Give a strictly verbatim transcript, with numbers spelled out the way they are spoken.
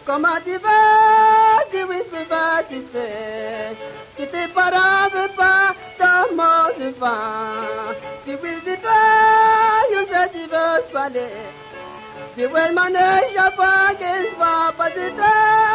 Comment tu vas, si oui, tu vas, tu fais. Si tes parents ne veulent pas ton mot de vent. Si oui, tu vas, je sais tu veux parler. Si oui, le manège, je vois qu'il va pas de temps.